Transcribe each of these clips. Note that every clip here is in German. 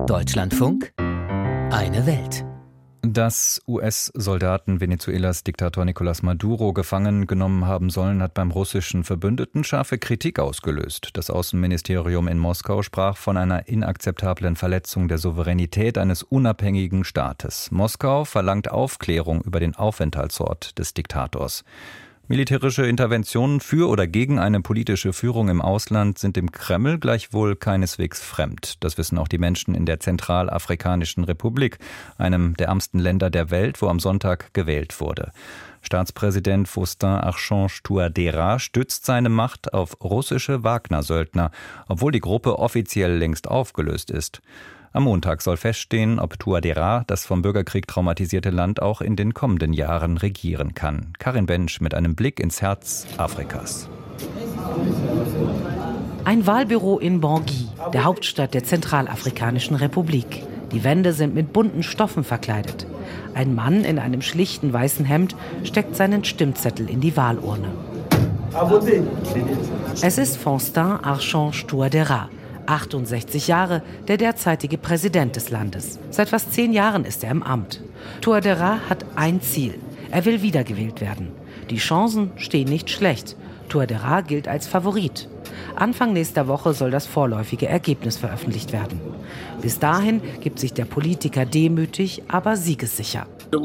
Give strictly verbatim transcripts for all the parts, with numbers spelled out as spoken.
Deutschlandfunk, eine Welt. Dass U S-Soldaten Venezuelas Diktator Nicolás Maduro gefangen genommen haben sollen, hat beim russischen Verbündeten scharfe Kritik ausgelöst. Das Außenministerium in Moskau sprach von einer inakzeptablen Verletzung der Souveränität eines unabhängigen Staates. Moskau verlangt Aufklärung über den Aufenthaltsort des Diktators. Militärische Interventionen für oder gegen eine politische Führung im Ausland sind dem Kreml gleichwohl keineswegs fremd. Das wissen auch die Menschen in der Zentralafrikanischen Republik, einem der ärmsten Länder der Welt, wo am Sonntag gewählt wurde. Staatspräsident Faustin-Archange Touadéra stützt seine Macht auf russische Wagner-Söldner, obwohl die Gruppe offiziell längst aufgelöst ist. Am Montag soll feststehen, ob Touadéra das vom Bürgerkrieg traumatisierte Land auch in den kommenden Jahren regieren kann. Karin Bensch mit einem Blick ins Herz Afrikas. Ein Wahlbüro in Bangui, der Hauptstadt der Zentralafrikanischen Republik. Die Wände sind mit bunten Stoffen verkleidet. Ein Mann in einem schlichten weißen Hemd steckt seinen Stimmzettel in die Wahlurne. Es ist Faustin-Archange Touadéra, achtundsechzig Jahre, der derzeitige Präsident des Landes. Seit fast zehn Jahren ist er im Amt. Touadéra hat ein Ziel. Er will wiedergewählt werden. Die Chancen stehen nicht schlecht. Touadéra gilt als Favorit. Anfang nächster Woche soll das vorläufige Ergebnis veröffentlicht werden. Bis dahin gibt sich der Politiker demütig, aber siegessicher.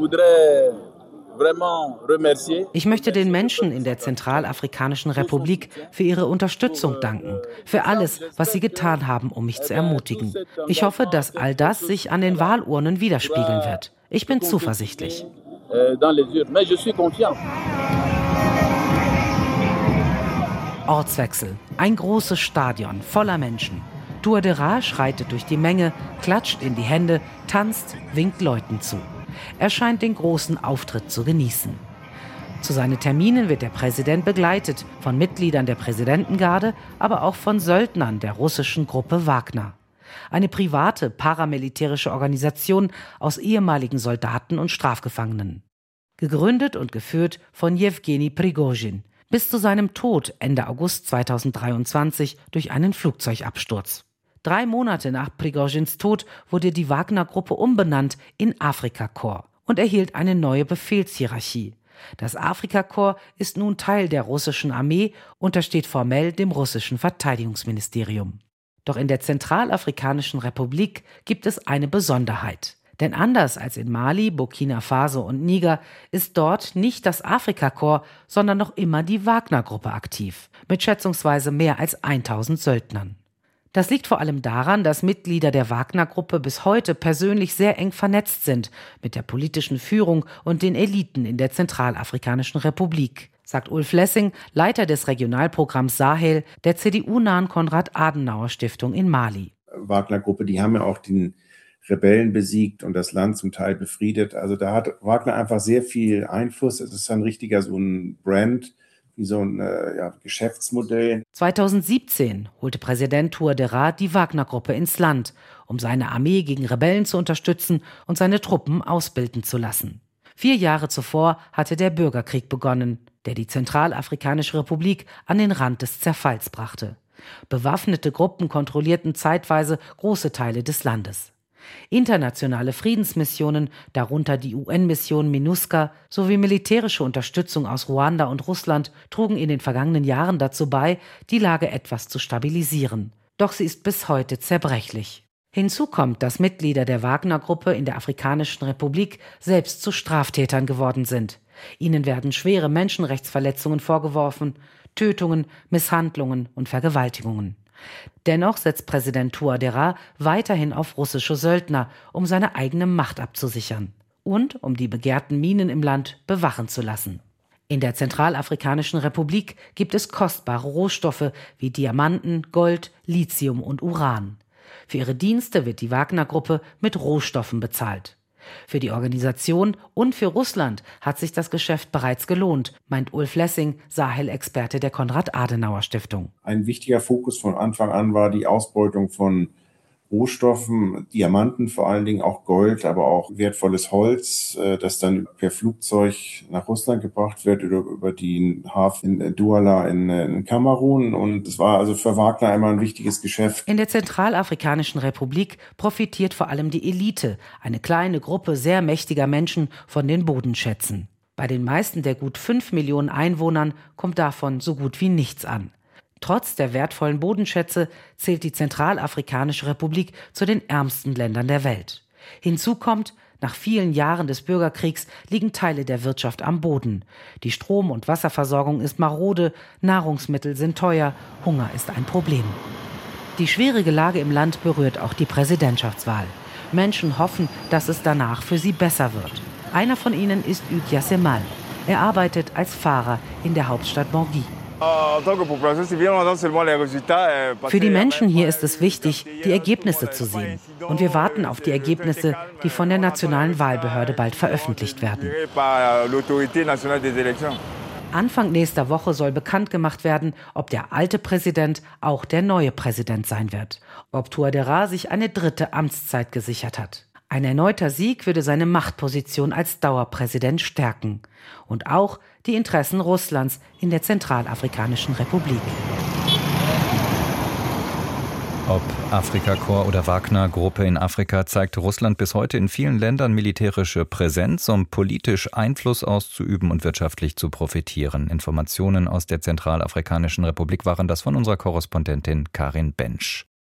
Ich möchte den Menschen in der Zentralafrikanischen Republik für ihre Unterstützung danken, für alles, was sie getan haben, um mich zu ermutigen. Ich hoffe, dass all das sich an den Wahlurnen widerspiegeln wird. Ich bin zuversichtlich. Ortswechsel. Ein großes Stadion voller Menschen. Touadéra schreitet durch die Menge, klatscht in die Hände, tanzt, winkt Leuten zu. Er scheint den großen Auftritt zu genießen. Zu seinen Terminen wird der Präsident begleitet von Mitgliedern der Präsidentengarde, aber auch von Söldnern der russischen Gruppe Wagner. Eine private paramilitärische Organisation aus ehemaligen Soldaten und Strafgefangenen. Gegründet und geführt von Jewgeni Prigozhin. Bis zu seinem Tod Ende August zweitausenddreiundzwanzig durch einen Flugzeugabsturz. Drei Monate nach Prigozhins Tod wurde die Wagner-Gruppe umbenannt in Afrikakorps und erhielt eine neue Befehlshierarchie. Das Afrikakorps ist nun Teil der russischen Armee, untersteht formell dem russischen Verteidigungsministerium. Doch in der Zentralafrikanischen Republik gibt es eine Besonderheit. Denn anders als in Mali, Burkina Faso und Niger ist dort nicht das Afrikakorps, sondern noch immer die Wagner-Gruppe aktiv, mit schätzungsweise mehr als tausend Söldnern. Das liegt vor allem daran, dass Mitglieder der Wagner-Gruppe bis heute persönlich sehr eng vernetzt sind mit der politischen Führung und den Eliten in der Zentralafrikanischen Republik, sagt Ulf Lessing, Leiter des Regionalprogramms Sahel der C D U-nahen Konrad-Adenauer-Stiftung in Mali. Wagner-Gruppe, die haben ja auch den Rebellen besiegt und das Land zum Teil befriedet. Also da hat Wagner einfach sehr viel Einfluss. Es ist ein richtiger so ein Brand, wie so ein äh, ja, Geschäftsmodell. zweitausendsiebzehn holte Präsident Touadéra die Wagner-Gruppe ins Land, um seine Armee gegen Rebellen zu unterstützen und seine Truppen ausbilden zu lassen. Vier Jahre zuvor hatte der Bürgerkrieg begonnen, der die Zentralafrikanische Republik an den Rand des Zerfalls brachte. Bewaffnete Gruppen kontrollierten zeitweise große Teile des Landes. Internationale Friedensmissionen, darunter die U N-Mission MINUSCA, sowie militärische Unterstützung aus Ruanda und Russland trugen in den vergangenen Jahren dazu bei, die Lage etwas zu stabilisieren. Doch sie ist bis heute zerbrechlich. Hinzu kommt, dass Mitglieder der Wagner-Gruppe in der Afrikanischen Republik selbst zu Straftätern geworden sind. Ihnen werden schwere Menschenrechtsverletzungen vorgeworfen, Tötungen, Misshandlungen und Vergewaltigungen. Dennoch setzt Präsident Touadéra weiterhin auf russische Söldner, um seine eigene Macht abzusichern und um die begehrten Minen im Land bewachen zu lassen. In der Zentralafrikanischen Republik gibt es kostbare Rohstoffe wie Diamanten, Gold, Lithium und Uran. Für ihre Dienste wird die Wagner-Gruppe mit Rohstoffen bezahlt. Für die Organisation und für Russland hat sich das Geschäft bereits gelohnt, meint Ulf Lessing, Sahel-Experte der Konrad-Adenauer-Stiftung. Ein wichtiger Fokus von Anfang an war die Ausbeutung von Rohstoffen, Diamanten vor allen Dingen, auch Gold, aber auch wertvolles Holz, das dann per Flugzeug nach Russland gebracht wird oder über den Hafen in Douala in, in Kamerun. Und es war also für Wagner einmal ein wichtiges Geschäft. In der Zentralafrikanischen Republik profitiert vor allem die Elite, eine kleine Gruppe sehr mächtiger Menschen, von den Bodenschätzen. Bei den meisten der gut fünf Millionen Einwohnern kommt davon so gut wie nichts an. Trotz der wertvollen Bodenschätze zählt die Zentralafrikanische Republik zu den ärmsten Ländern der Welt. Hinzu kommt, nach vielen Jahren des Bürgerkriegs liegen Teile der Wirtschaft am Boden. Die Strom- und Wasserversorgung ist marode, Nahrungsmittel sind teuer, Hunger ist ein Problem. Die schwierige Lage im Land berührt auch die Präsidentschaftswahl. Menschen hoffen, dass es danach für sie besser wird. Einer von ihnen ist Hugues Yasemal. Er arbeitet als Fahrer in der Hauptstadt Bangui. Für die Menschen hier ist es wichtig, die Ergebnisse zu sehen. Und wir warten auf die Ergebnisse, die von der Nationalen Wahlbehörde bald veröffentlicht werden. Anfang nächster Woche soll bekannt gemacht werden, ob der alte Präsident auch der neue Präsident sein wird. Ob Touadéra sich eine dritte Amtszeit gesichert hat. Ein erneuter Sieg würde seine Machtposition als Dauerpräsident stärken. Und auch die Interessen Russlands in der Zentralafrikanischen Republik. Ob Afrikakorps oder Wagner-Gruppe in Afrika, zeigt Russland bis heute in vielen Ländern militärische Präsenz, um politisch Einfluss auszuüben und wirtschaftlich zu profitieren. Informationen aus der Zentralafrikanischen Republik waren das von unserer Korrespondentin Karin Bensch.